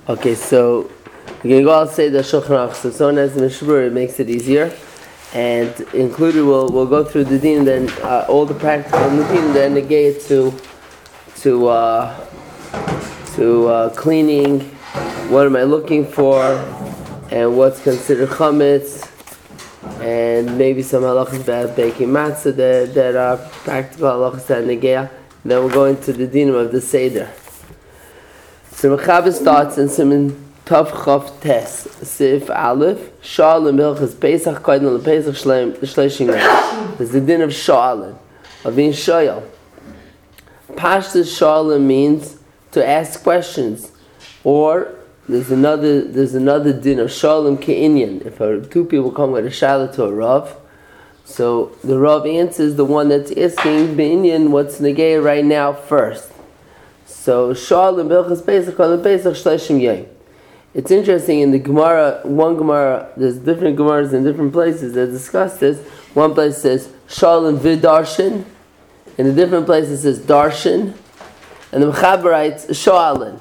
Okay, so we're going to go out say the Shulchan Aruch. So someone has the Mishmur, it makes it easier. And included, we'll go through the din, then all the practical in the din, then negate to cleaning. What am I looking for, and what's considered chametz, and maybe some halachas about baking matzah that are practical halachas that negate. Then we'll go into the din of the seder. So Mechaber starts in Siman Tov Chav Tes Sif Aleph Shalom Hilchas Pesach Koden LePesach Shleishim. There's the din of Shalom, of being shoyal. Pashtus Shalom means to ask questions, or there's another din of Shalom Ke'inyan. If two people come with a shaila to a Rav, so the Rav answers the one that's asking Be'inyan what's negay right now first. So Shalom Hilchas Pesach Koden LePesach Shleishim Yom. It's interesting in the Gemara, one Gemara, there's different Gemaras in different places that discuss this. One place says Shalom V'Darshan, in a different place it says Darshan, and the Mechaber writes Shalom.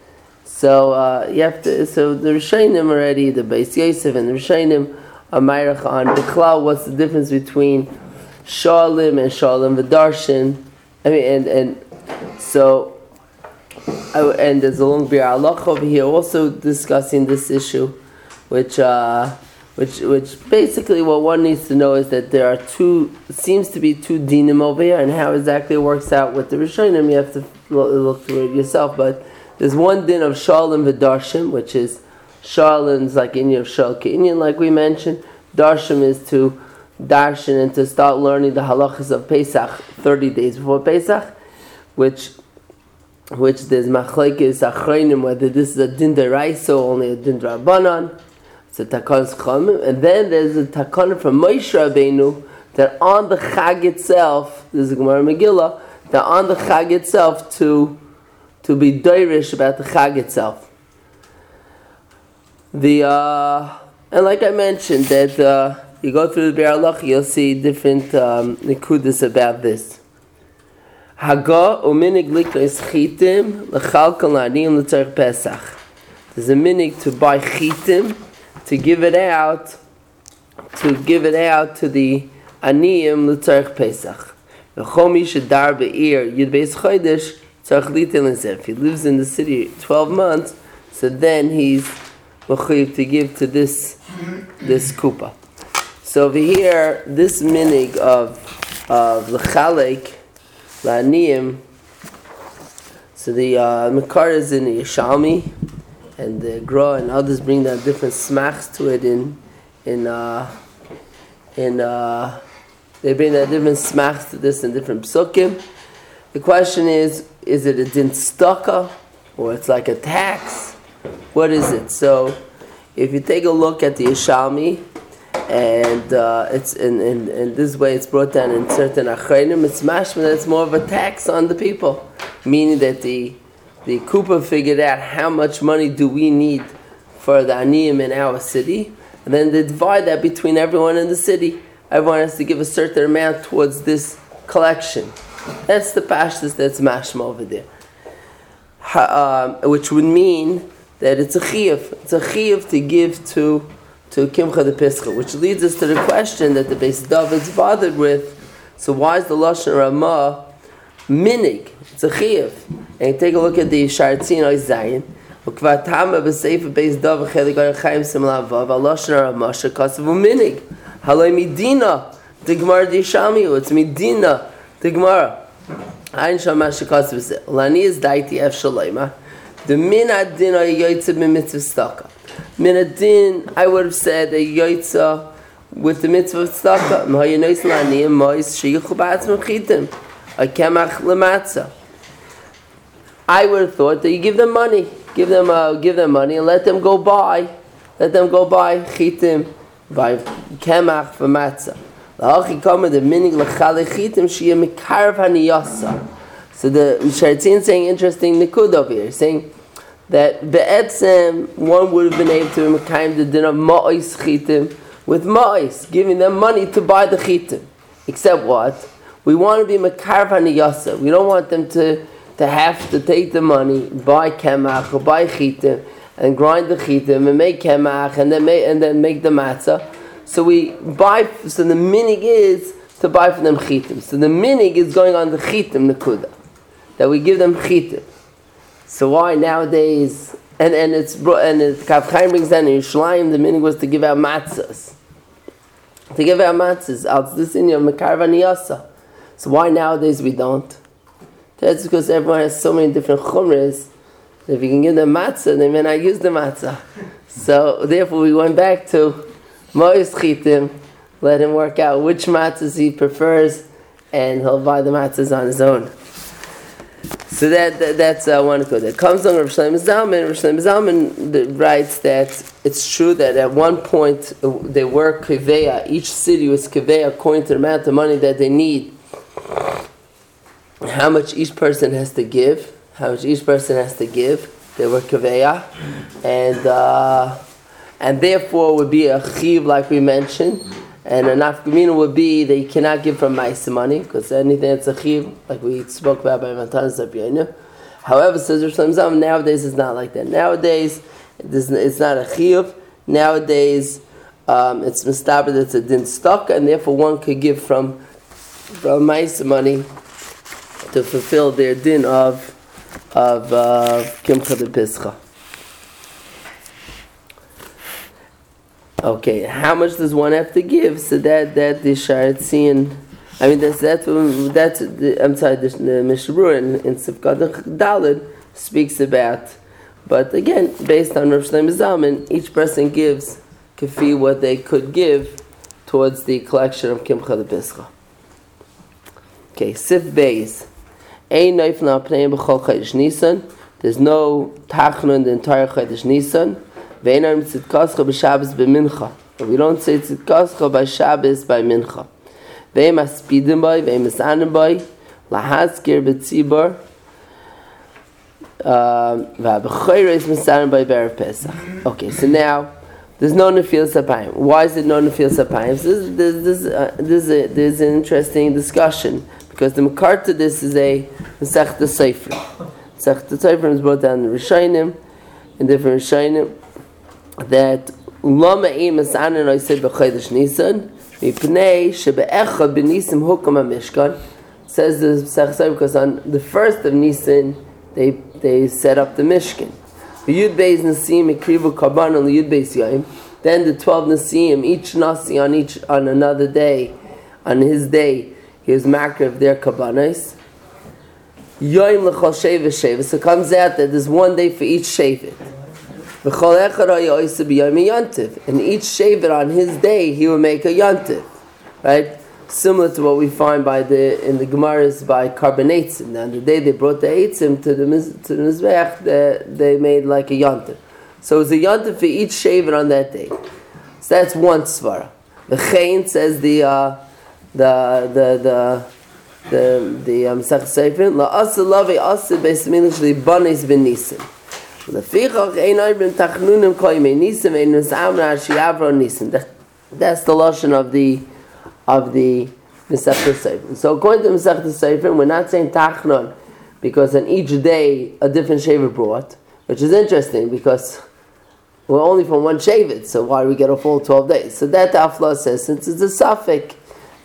So you have to. So the Rishonim already, the Beis Yosef and the Rishonim are Meirach on Bichlal. What's the difference between Shalom and Shalom V'Darshan? I mean, and so. And there's a long Bir Halach over here also discussing this issue, which basically what one needs to know is that there are seems to be two dinim over here, and how exactly it works out with the Rishonim, you have to look through it yourself. But there's one din of Shalom V'Darshim, which is Shalom's like Inyan of Shal Ke'inyan, like we mentioned. Darshim is to darshan and to start learning the halachas of Pesach 30 days before Pesach, which there's machlekes achronim whether this is a din deraisa or only a din drabanan. It's a takonos chachamim, and then there's a takon from Moshe Rabbeinu that on the Chag itself, there's a Gemara Megillah, that on the Chag itself to be doirish about the Chag itself. And like I mentioned, that you go through the Bir Halach, you'll see different nekudas about this. Haga uminig liknos chitim lechalkal la'aniyim l'tzarich Pesach. There's a minig to buy chitim, to give it out to the aniyim l'tzarich Pesach. V'chol mi shedar be'ir yud beis chodesh tzarich litel l'zeh. If he lives in the city 12 months, so then he's mechuyev to give to this kupa. So over here, this minig of l'chalek La'aniyim, so the Makar is in the Yishalmi, and the Gra and others bring down different smachs to it they bring down different smachs to this in different psukim. The question is it a din staka, or it's like a tax? What is it? So if you take a look at the Yishalmi, and it's in this way it's brought down in certain achreinim, it's mashma that it's more of a tax on the people, meaning that the Kupa figured out how much money do we need for the aniyim in our city, and then they divide that between everyone in the city. Everyone has to give a certain amount towards this collection. That's the pashtus that's mashma over there, which would mean that it's a chiyuv. It's a chiyuv to give to Kimcha the Pischa, which leads us to the question that the Beis David's bothered with. So why is the Lashon Ramah minig? It's a chiyuv. And you take a look at the Shartzin Oizayin. Ukvatama b'seif Beis David chelik arachayim simlavav Lashon Ramah shekasavu minig. Haloi midina the Gemara the Yishalmi. It's midina the Gemara. Ayin shama shekasavu zeh. Lani is daiti ef shaloima. The minad din yoytze b'mitzvah staka. Minadin, I would have said a yoitza with the mitzvah of tzedakah. M'hayanois la'aniyim mois sheyichu ba'atzmim chitim a kemach lematzah. I would have thought that you give them money, give them money, and let them go buy chitim by kemach for matzah. La'achi kamer the minig l'chalei chitim sheyeh mekarav haniyasa. So the Shartzin saying interesting nikud over here, saying that be'etzem one would have been able to mekayim the din of ma'os chitim with ma'os, giving them money to buy the chitim. Except what? We want to be mekarv haniyasa. We don't want them to have to take the money, buy kemach or buy chitim, and grind the chitim and make kemach and then make the matzah. So we buy. So the minig is to buy for them chitim. So the minig is going on the chitim nekuda, that we give them chitim. So why nowadays? And Kav Chaim brings down in Yerushalayim, the minig was to give out matzahs. To give out matzahs, out this in your mekarva niyasa. So why nowadays we don't? That's because everyone has so many different chumras. If you can give them matzah, they may not use the matzah. So therefore we went back to Mois Chitim, let him work out which matzahs he prefers, and he'll buy the matzahs on his own. So that's one code. That comes on Rav Shlomo Zalman. Rav Shlomo Zalman writes that it's true that at one point they were keveya. Each city was keveya according to the amount of money that they need. How much each person has to give. They were keveya, and therefore would be a chiv like we mentioned. And a nafkamina would be that you cannot give from ma'aseh money, because anything that's a chiv, like we spoke about by Matan Zabiyana. However, says Rosh Hashanah, nowadays it's not like that. Nowadays, it's not a chiv. Nowadays, it's mistaber that's a din stock, and therefore one could give from ma'aseh money to fulfill their din of Kimcha de Pischa. Okay, how much does one have to give? So that the Sharetzian, I mean that's I'm sorry, the Mishabur in Sivkad Daled speaks about. But again, based on Rav Shlomo Zalman, each person gives kafi what they could give towards the collection of Kimcha de Pischa. Okay, Sif Beis. Ein Neifna Pneim B'chol Chodesh Nisan. There's no Tachnun the entire Chodesh Nisan. We don't say tzidkascha by Shabbos by Mincha. Ve'em aspidim by, ve'em asanim by, lahazkir b'tzibor, v'ab'choyres misanim by Be'er Pesach. Okay, so now there's no nefil sapayim. Why is it no nefil sapayim? There's an interesting discussion, because the makar to this is a Masechta Sefer. Masechta Sefer is brought down in Rishonim, in different Rishonim, that Lama Emes Anan I said b'Chodesh Nisan Mipnei shebe'echa b'Nisan hukam HaMishkan, says the Masechta, because on the first of Nisan they set up the Mishkan. Yud Beis Nasim Ikrivu Karban on the Yud Beis Yom. Then the 12 Nasim, each Nasi on another day, on his day, he was makar of their Karbanos. Yom l'chol Sheva Sheva. So it comes out that there's one day for each Shevet. And each Shevet on his day he will make a Yontif, right? Similar to what we find in the Gemaras by Karbanetzim. Now, the day they brought the Eitzim to the Mizbeach, they made like a Yontif. So it's a Yontif for each Shevet on that day. So that's one svara. The Chain says the Masech Sefer La Asa Lave Asa Beis Milish Li Banes Ben Nisim. That's the lashon of the Masechta Sefer. So according to Masechta Sefer, we're not saying tachnon because on each day a different shaver brought, which is interesting because we're only from one shavet, so why do we get a full 12 days? So that Afla says, since it's a suffix,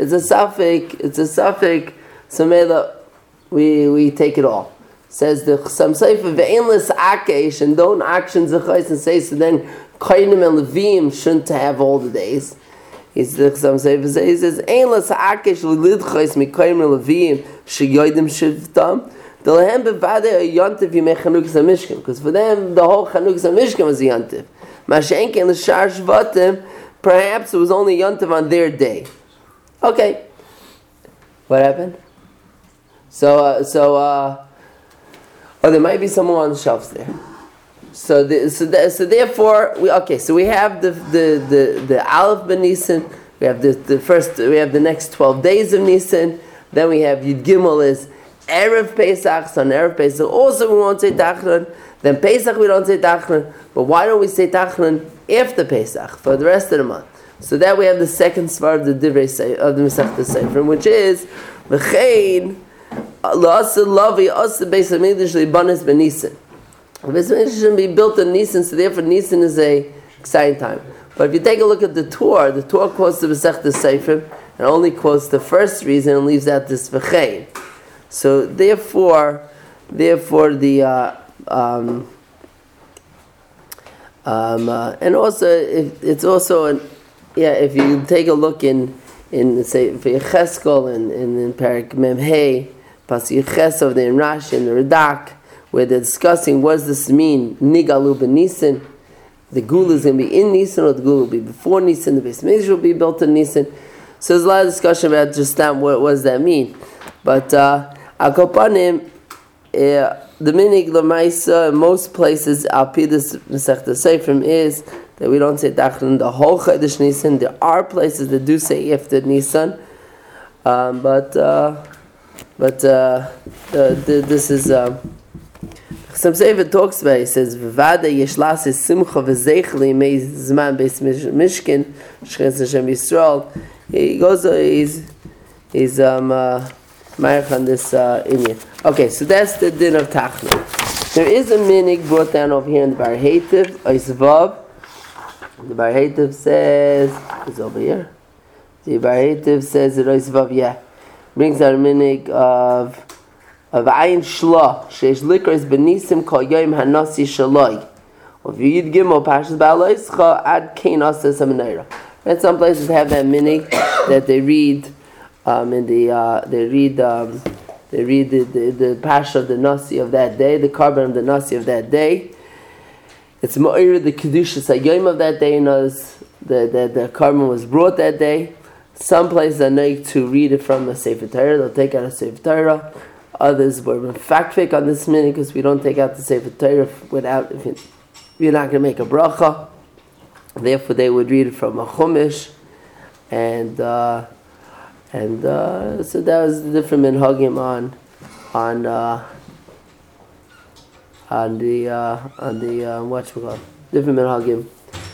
so mela we take it all. Says the Chasam Sofer ve'enless akesh, and don't action zechais and say so then Kohanim and Levim shouldn't have all the days. He's the Chasam Sofer says einless akesh l'lidchais mikoyim and Levim sheyodim shivtam delahem bevade a yontif yimei Chanukas HaMishkan, because for them the whole Chanukas HaMishkan was a yontif. Mashenke and l'shar shvatim, perhaps it was only yontif on their day. Okay, what happened? So there might be someone on the shelves there. So therefore we have the Aleph ben Nisan. We have we have the next 12 days of Nisan. Then we have Yud Gimel is Erev Pesach. So on Erev Pesach also we won't say Tachnon. Then Pesach we don't say Tachnon. But why don't we say Tachnon after Pesach for the rest of the month? So that we have the second svar of the Divrei of the Masechta Sefer, which is V'chein. The Beis Hamikdash shouldn't be built in Nisan, so therefore Nisan is a exciting time. But if you take a look at the Torah quotes the Masechta Seifrim and only quotes the first reason and leaves out this V'chein. So therefore the and also it's also if you take a look in say Yecheskel in Parak Mem Hey Pasuk Yecheskel in Rashi and the Radak, where they're discussing what does this mean Nigalu b'Nisan, the Gula is going to be in Nisan or the Gula will be before Nisan, the Beis Hamikdash will be built in Nisan. So there's a lot of discussion about just that, what does that mean. But Al Kopanim, the minig l'maisa in most places al pi this Masechta Seifrim is that we don't say Dachan the whole Chodesh Nisan. There are places that do say after Nisan, but this is some Sefer talks about it. He says V'vada yeshlas is simcha v'zeichli mei zman beis mishkin shchens Hashem Yisrael. He goes he's Marich on this Indian. Okay, so that's the din of Tachna. There is a minig brought down over here in the Bar Heitiv, Oisvav. The Bar Heitiv says, it's over here. The Bar Heitiv says that Oisvav, brings out a minig of Ayin Shla, Sheish Likros Benisim Kol Yom Hanasi Shaloi. Of Yid Gimel Pashas Ba'aloischa Ad Kein Asa Seminara. And some places have that minig that they read they read the Pasha of the Nasi of that day, the carbon of the Nasi of that day. It's Ma'ir the Kedushas HaYom of that day, knows the carbon was brought that day. Some places are known to read it from the Sefer Torah, they'll take out a Sefer Torah. Others were fakfik on this minute because we don't take out the Sefer Torah without, if you're not going to make a bracha. Therefore they would read it from a Chumash, and so that was the different minhagim on the whatchamacallit, different minhagim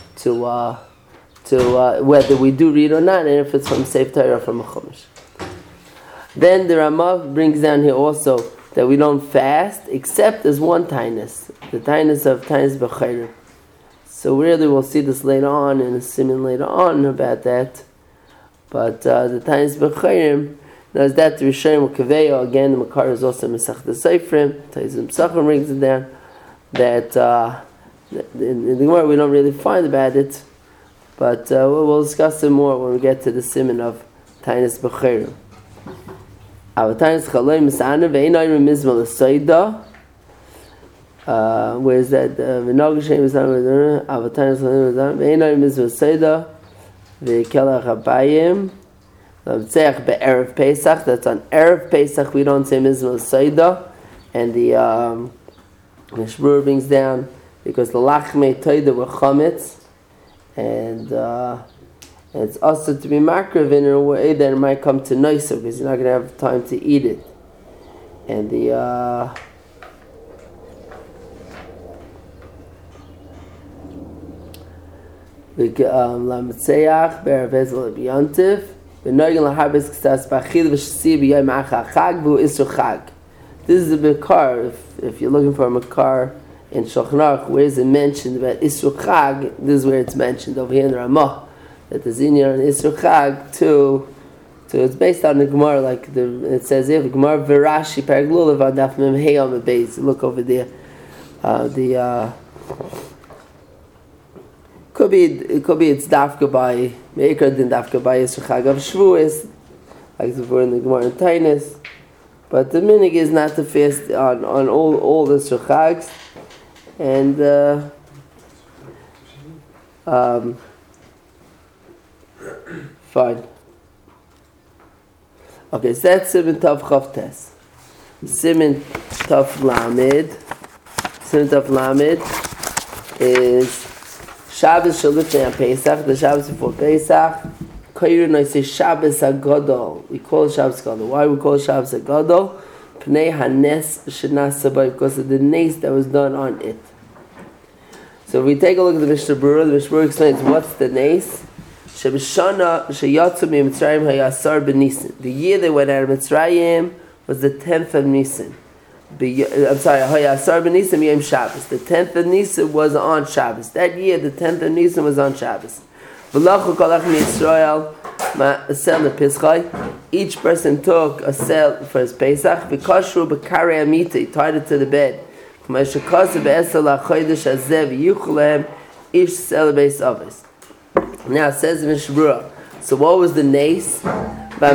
to whether we do read or not, and if it's from Sefer Torah or from a Chumash. Then the Ramav brings down here also that we don't fast except as one tainus, the tainus of tainus b'chayrim. So really we'll see this later on in a siman later on about that. But the tainus b'chayrim, now is that the Rishayim Kaveya, again the Makar is also Masechta Seifrim, Taizim Pesachim brings it down, that in the Gemara we don't really find about it, but we'll discuss it more when we get to the siman of tainus b'chayrim. Where's that? Where's that? That's on Erev Pesach. We don't say Mizmah L'Soida, and the Mishmur brings down because the Lachmei Toida were chametz, and it's also to be makriv in a way that it might come to noiser because you're not going to have time to eat it. And the Lametzeach Be'ervezel B'yantiv V'noygen L'habes K'sas B'achil V'shasi B'yayim Acha Chag V'u Isru Chag. This is a Makar. If you're looking for a Makar in Shulchan Aruch, where is it mentioned about Isru Chag? This is where it's mentioned over here in the Ramah. That the Zinyan and Isru Chag to it's based on the Gemara, like it says here, the Gemara V'Rashi Paraglulav on Daf Mem Hey on the base. Look over there. Could be it's Dafka by Meikar din Dafka by Isru Chag of Shavuos, like the word in the Gemara in Tainus. But the minig is not to fast on all the Isru Chags, and fine. Okay, so that's Siman Tov Chav Tes. Siman Tov Lamed. Siman Tov Lamed is Shabbos Shalifnei Pesach, the Shabbos before Pesach. Koyrin, I say Shabbos HaGadol. We call it Shabbos HaGadol. Why we call it Shabbos HaGadol? Pnei HaNes Shenasa B'ay, because of the nes that was done on it. So if we take a look at the Mishnah Berurah, the Mishnah Berurah explains what's the nes. The year they went out of Mitzrayim was the 10th of Nisan. I'm sorry, Asar b'Nisan Yom Shabbos. The 10th of Nisan was on Shabbos. That year, the 10th of Nisan was on Shabbos. Each person took a sel for his Pesach. He tied it to the bed. Now it says in Mishnah. So what was the nace? The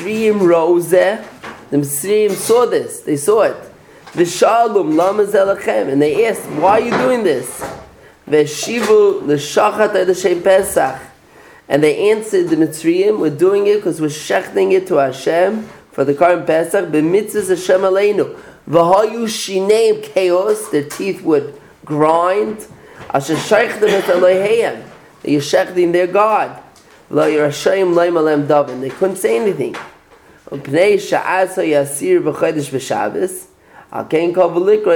Mitzrayim saw this. They saw it. V'shalom lama zelachem, and they asked, "Why are you doing this?" V'shivu l'shachat l'shem Pesach, and they answered the Mitzrayim, "We're doing it because we're shechting it to Hashem for the current Pesach. B'mitzvahs Hashem aleinu. V'hayu shineim chaos. Their teeth would grind. Asher sheichtem et Eloheihem. You're shechting their God. Lo yirashayim loim alem davin. They couldn't say anything. Pnei sha'asa yasir b'chodesh b'Shabbos. Therefore,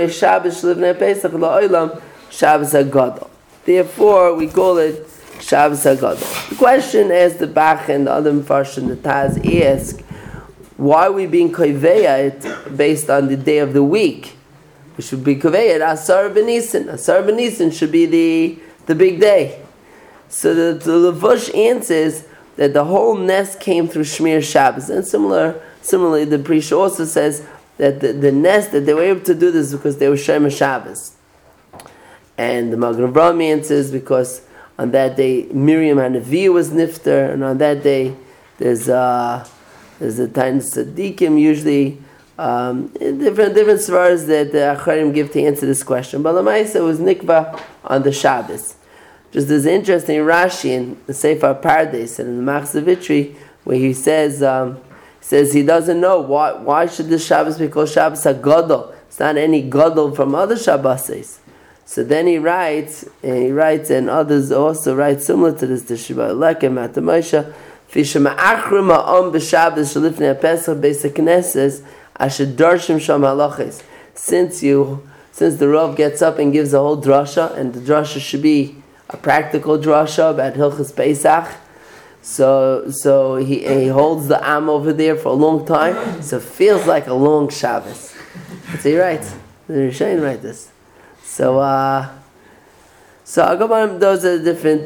we call it Shabbos HaGadol. The question, as the Bach and the other Mefarshim, the Taz ask, why are we being koveya it based on the day of the week? We should be koveya it Asar b'Nisan. Asar b'Nisan should be the big day. So the Levush answers that the whole nest came through Shmir Shabbos. And similarly, the Prisha also says that the nest, that they were able to do this because they were Shomer Shabbos. And the Magen Avraham answers because on that day Miriam HaNeviah was nifter, and on that day there's a Tain Tzadikim usually different svaras that the Acharim give to answer this question. But Lamaisa was nikva on the Shabbos. Just as interesting Rashi in the Sefer Pardes and in the Machzor Vitri, where he says he doesn't know why should this Shabbos be called Shabbos HaGadol. It's not any Gadol from other Shabbosos. So then he writes, and others also write similar to this, the Sheba Lekem at the Moshe, Fisha Ma'achrim Ha'om B'Shabbos Shalifnei HaPesach Beis HaKnesses Asher Darshim Sham Halachos. Since the Rav gets up and gives a whole drasha, and the drasha should be a practical drasha about Hilchos Pesach, so he holds the Am over there for a long time, so it feels like a long Shabbos. So he writes, the Rishonim write this. So Agabarim, those are different.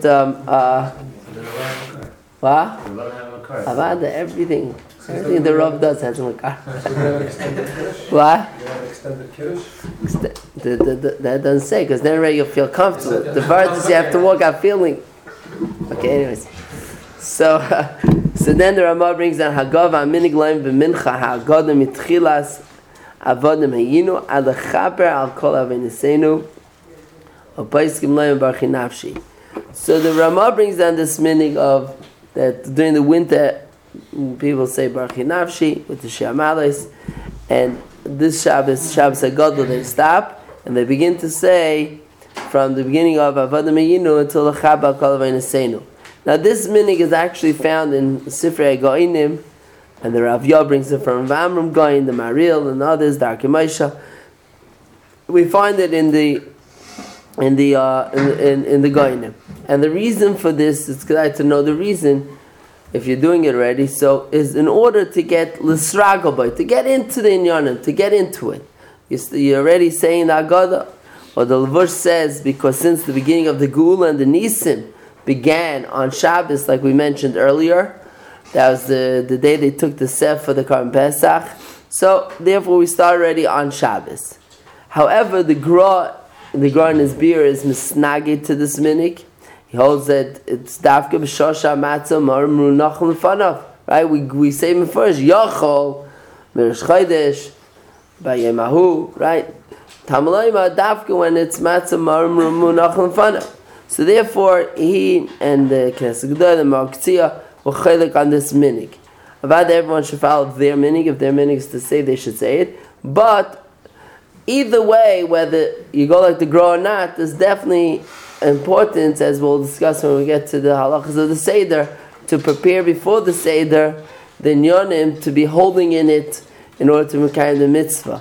What? About everything the Rav does has a car. What? Extended Kiddush? That doesn't say, because then already you'll feel comfortable. The part is you have to walk out feeling. Okay, anyways. So then the Ramah brings down Hagava minig laim v'mincha ha'agada mitchilas avodim hayinu alechaper al kol avenisenu upaiskim laim barchi nafshi. So the Ramah brings down this minig of that during the winter people say barchi nafshi with the Shiamalis, and this Shabbos HaGadol they stop and they begin to say from the beginning of avodim hayinu until lechaper al kol avenisenu. Now this minig is actually found in Sifrei Goinim, and the Rav Yah brings it from Vamram Goin, the Maril, and others, the Arkei Moshe. We find it in the Goinim, and the reason for this is good to know the reason. If you're doing it already, so is in order to get l'sragoboy, to get into the inyanim, to get into it. You're already saying the Agada, or the Levush says because since the beginning of the Geula and the Nisim began on Shabbos, like we mentioned earlier. That was the day they took the Sef for the Karban Pesach. So therefore we start already on Shabbos. However, the Gra in his beer is misnagid to this minik. He holds that it's dafka b'shosha matzah marmru nachal lefanav. Right? We say him first Yachol Mirish Chodesh Bayemahu. Right? Tamalayma dafka when it's matzah marmru nachal lefanav. So therefore, he and the Knesset Gedolah, the Ma'aktzia, were chaylik on this minig. About everyone should follow their minig. If their minig is to say, they should say it. But either way, whether you go like the Gra or not, there's definitely importance, as we'll discuss when we get to the halachas of the Seder, to prepare before the Seder, the Nyonim, to be holding in it in order to make the mitzvah.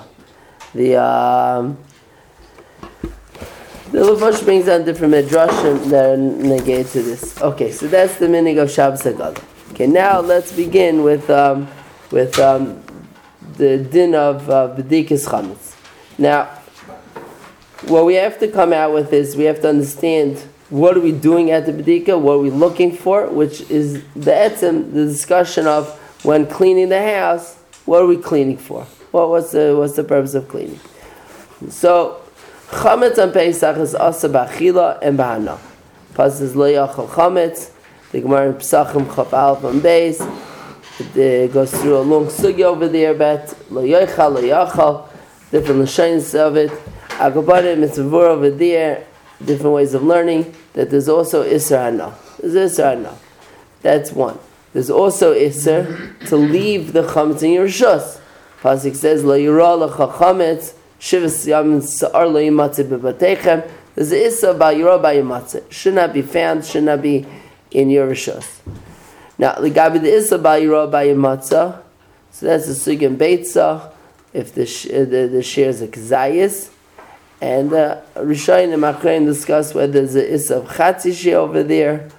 The Levush brings down different midrashim that are negated to this. Okay, so that's the minig of Shabbos HaGadol. Okay, now let's begin with the din of B'dikas Chametz. Now, what we have to come out with is we have to understand what are we doing at the Bedika, what are we looking for, which is the discussion of when cleaning the house, what are we cleaning for? What's the purpose of cleaning? So, chametz on Pesach is asa b'achila and b'hana. Pasuk is lo yachal chametz. The Gemara in Pesachim Chaf Aleph on Beis. It goes through a long sugya over there about lo yachal, different lashonos of it. Agabarim mitzvah over there, different ways of learning. That there's also Isser Hana. There's Isser Hana. That's one. There's also Isser to leave the chametz in your rishus. Pasuk says lo yira lecha chametz shivas yamin sa'ar lo yimatzeh bebatechem. There's the Isser ba yira ba yimatzeh. Should not be found. Should not be in your rishus. Now ligabi the Isser ba yira ba yimatzeh. So that's the sugya beitza. If the share is a kazayis. And Rishonim and Achrein discuss whether there's a Issa of Chatzi Shir over there.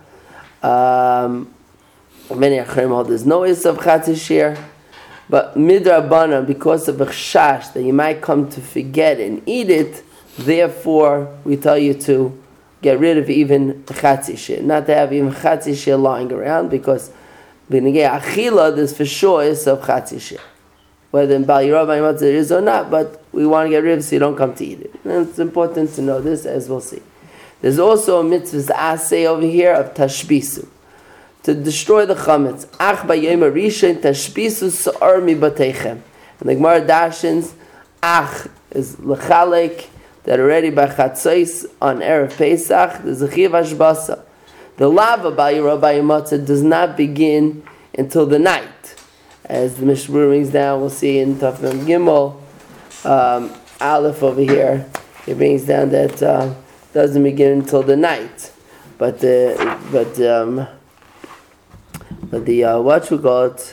Many Achrein hold there's no Issa of Chatzi Shir. But Midrabanan, because of a chash that you might come to forget and eat it, therefore we tell you to get rid of even Chatzi Shir. Not to have even Chatzi Shir lying around, because B'negei Achila there's for sure Issa of Chatzi Shir. Whether in Bal Yirah B'Yimatzeh there is or not, but we want to get rid of it so you don't come to eat it. And it's important to know this, as we'll see. There's also a mitzvah asay over here of tashbisu, to destroy the chametz. Ach b'yom harishon tashbisu sa'ar mibateichem. And the Gemara dashins, ach is lechalek, that already by chatzos on Erev Pesach, there's a chiv hashbasa. The lava Bal Yirah B'Yimatzeh does not begin until the night. As the Mishnah brings down, we'll see in Taf Mem Gimel, Aleph over here, it brings down that doesn't begin until the night, but the what we call it,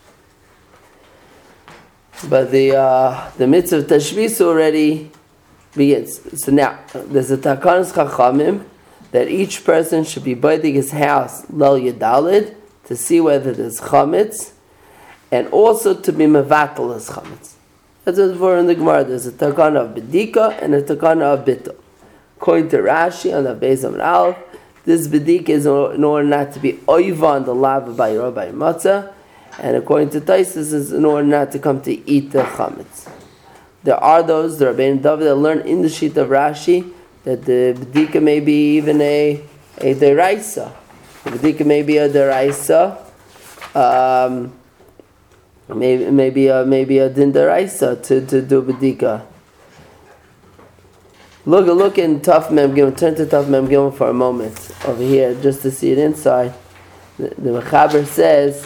but the mitzvah of tashbis already begins. So now there's a takanas chachamim that each person should be baiting his house lel yadalid to see whether there's chametz, and also to be mevatel as chametz. That's what's for in the Gemara. There's a takana of bedika and a takana of bittul. According to Rashi on the Beis Amud Aleph, this bedika is in order not to be oiva on the lava by Yirah B'Yimatzeh, and according to Taisus, is in order not to come to eat the chametz. There are those, the Rabbeinu David, that learn in the sheet of Rashi that the bedika may be even a deraisa. The bedika may be a deraisa. Maybe a din deraisa to do bedika. Look in Taf Mem Gimel. Turn to Taf Mem Gimel for a moment over here, just to see it inside. The Mechaber says,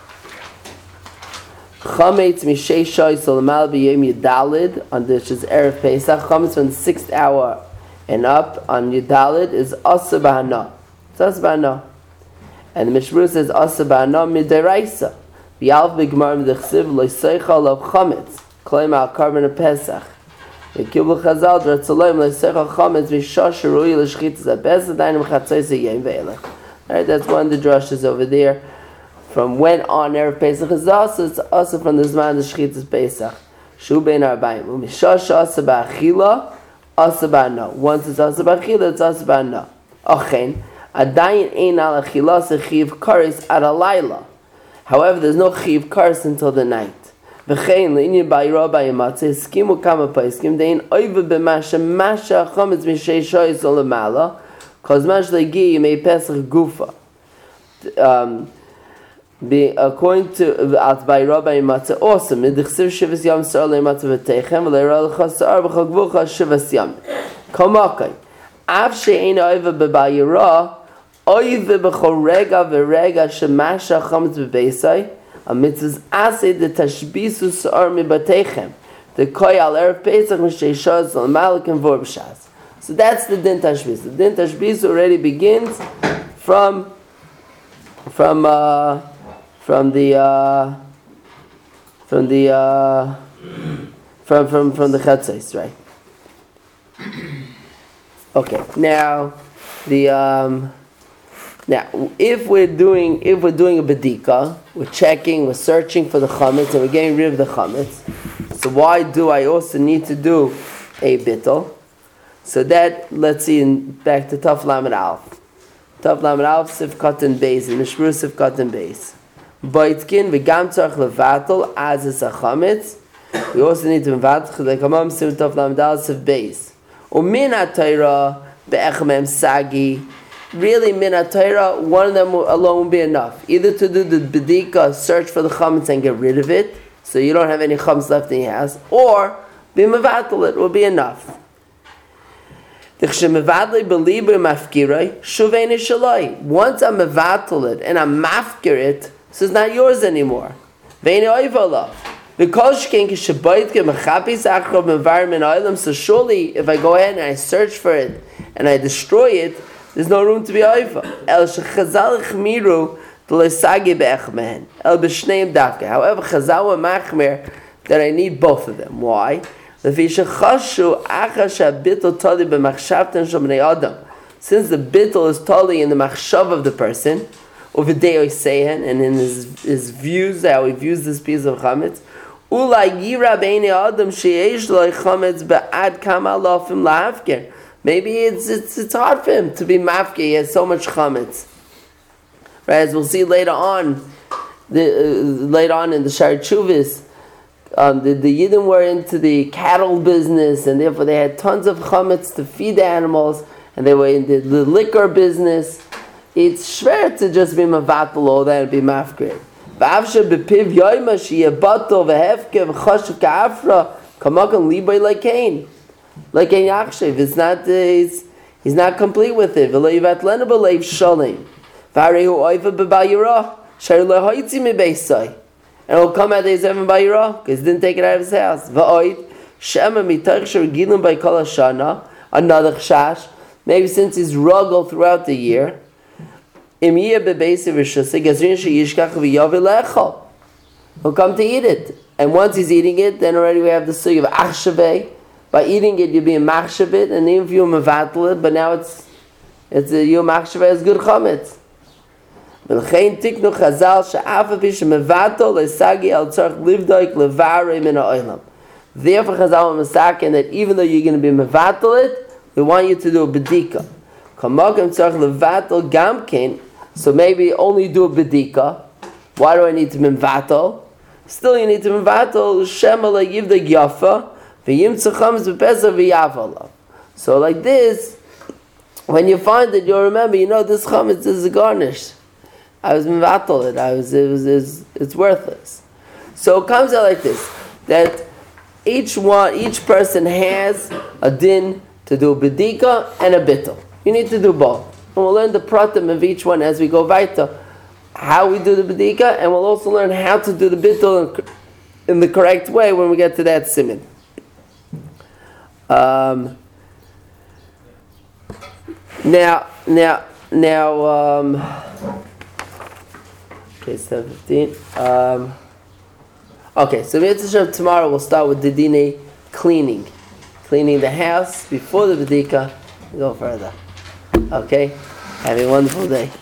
Chametz mishei shoyis olamal b'yom yudalid, on which is Erev Pesach. Chametz from the 6th hour and up on yudalid is asa b'hana. It's asa b'hana. And the Mishmur says asa b'hana midiraisa. V'yalv b'gemar m'dechsiv lo yiseichal of chametz kloim al karban of Pesach. V'kibul chazal d'ratzaloim lo yiseichal chametz v'shosh rui l'shchitas abezad dainim chatzos yom ve'elech. Alright, that's one of the drushes over there. From when on Erev Pesach is also, it's also from the Zman of Shchitas Pesach. Shu bein arbaim. U'mishosh asa ba'achila, asa ba'ana. Once it's asa ba'achila, it's asa ba'ana. Ochen, adayin ein al achila sechiv karis ad alayla. However, there's no chiv karis until the night. V'chein le'inyin ba'yirah b'yimatzeh, eskimu kama paiskim, dein oiva b'masha, masha chometz mishei shoyis olamala, cause mash le'gi yimei Pesach gufa. According to At Ba'yirah B'Yimatzeh, also Midchsiv Shivas Yam Sar Le'Yimatzeh V'Teichem V'Le'Yirah L'Cha Sar V'Chagvucha Shivas Yam Komakai Av She'ein Oiva B'Ba'yirah Oiva B'Chol Rega V'Rega Shemasha Chametz B'Beisai A Mitzvahs Aseh De Tashbisu Sar Mi'Bateichem The Koi Al Erev Pesach M'Shei Shaz L'Malik and Vor B'Shaz. So that's the Din Tashbis. The Din Tashbis already begins from the Chatzos, right? Okay. Now if we're doing a bedika, we're checking, we're searching for the chametz, and we're getting rid of the chametz. So why do I also need to do a bittul? So that, let's see, back to Taf Lamed Aleph. Taf Lamed Aleph, Sif Katan Beis, and Mishmur Sif Katan Beis. Boitkin, v'gam tzarech levatel, as is a chametz. We also need to mevatel, like Hamam Sif Taf Lamed Aleph, Sif Beis. U'min ha-Torah, be'echamem sagi. Really, min ha-Torah, one of them alone will be enough. Either to do the bedika, search for the chametz and get rid of it, so you don't have any chametz left in your house, or be mevatel, it will be enough. Once I'm mevatel it and I'm mafkir it, so it's not yours anymore. So surely, if I go ahead and I search for it and I destroy it, there's no room to be oiva. However, Chazal were machmer that I need both of them. Why? Since the bittul is totally in the machshav of the person, and in his views, how he views this piece of chametz, maybe it's hard for him to be mafke. He has so much chametz. Right, as we'll see later on in the Shar Chuvis, the Yidden were into the cattle business, and therefore they had tons of chametz to feed the animals, and they were in the liquor business. It's schwer to just be mevatel all that and be mafkir. V'avshe bepiv yoyma sheyebato v'hefke v'chashuv ka'afra kamakan libay like Cain Yakshiv. It's not he's not complete with it. V'lo yivat lena b'leiv shalim v'arehu oiva b'bayirah shari lo hoitzi mibeisai. And it'll come out his Evan Bayirah, because he didn't take it out of his house. Va'oid, Shema mitach sh'regilim by kol hashana, another chash, maybe since he's ruggled throughout the year, im yeh bebeisi v'shasei, gazrin she'yishkach v'yavi le'echol. He'll come to eat it. And once he's eating it, then already we have the sugi of achshaveh. By eating it, you're being machshavit, and even if you mevatel it, but now it's your machshaveh is good chametz. Therefore, Chazal Masakin that even though you're going to be mevatel it, we want you to do a bedika. So maybe only do a bedika. Why do I need to mevatel? Still, you need to mevatel. So like this, when you find it, you'll remember. This chametz is a garnish. I was mevatel it. It's worthless. So it comes out like this: that each person has a din to do bedika and a bittul. You need to do both, and we'll learn the pratim of each one as we go weiter, how we do the bedika, and we'll also learn how to do the bittul in the correct way when we get to that siman. Now. Okay, 7:15. Okay, so tomorrow we'll start with the dine cleaning the house before the bedika. Go further. Okay, have a wonderful day.